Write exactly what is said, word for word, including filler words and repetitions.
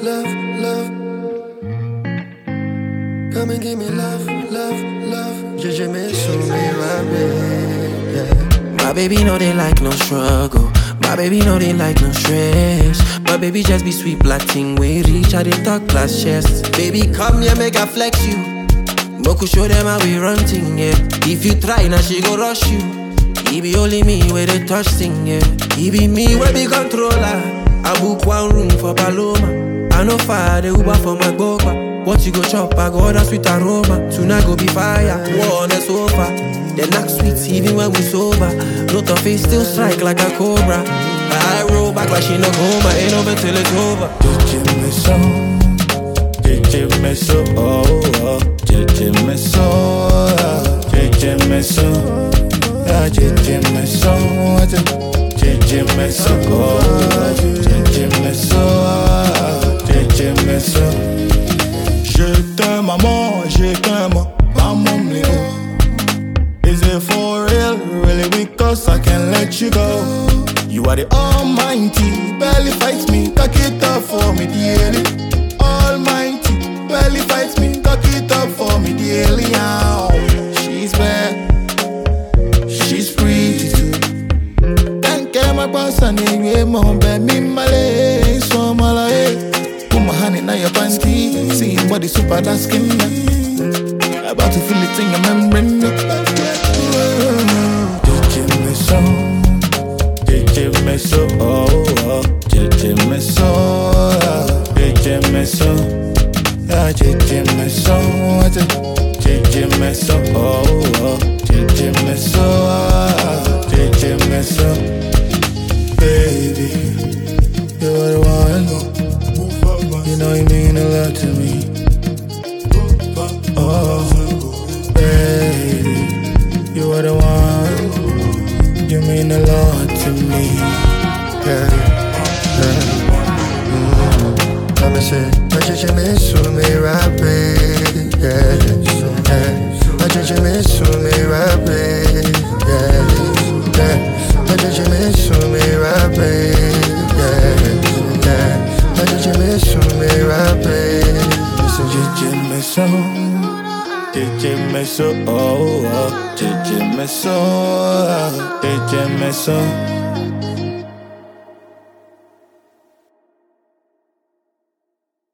love, love. Come and give me love, love, love. J J me so me right, yeah. My baby know they like no struggle. My baby know they like no stress. My baby just be sweet black thing. We reach out they talk class chest. Baby come here make I flex you. Moku show them how we run thing, yeah. If you try now she go rush you. He be only me where they touch thing, yeah. He be me where be controller. I book one room for Paloma. I know fire the Uber for my boba. What you go chop, I go order sweet aroma. Tonight go be fire, war on the sofa. The knock sweet even when we sober. Not of face still strike like a cobra. I roll back like she no coma. Ain't over till it's over. J J me so, J J me so, oh oh. J J me so, J J me so, yeah. J J me so, J J me so, oh. J J me so, J J me so. Je t'aime maman, je t'aime maman Leo. Is it for real, really because I can't let you go? You are the almighty, barely fights me, cock it up for me daily. Almighty, barely fights me, cock it up for me daily. Oh, she's bad, she's pretty too. Can't get my boss and anyway, mom, bet me my leg, so my life. Put my hand in your panty, seeing body super dark skin. About to feel it in your membrane. J J me so, J J me so, oh oh. J J me so, J J me so, yeah. J J me so, J J me so, oh oh. J J me so, J J me so. Baby, you're the one. You know you mean a lot to me. Oh, baby, you are the one. You mean a lot to me. Yeah, yeah. Mm. Let me say, J J me so me right, baby. Yeah, yeah. J J me so me right, baby. Yeah, yeah. J J me so me right, baby. Yeah, yeah. J J me so me right, baby. J J me so, J J me so, oh oh. J J me so, J J me so.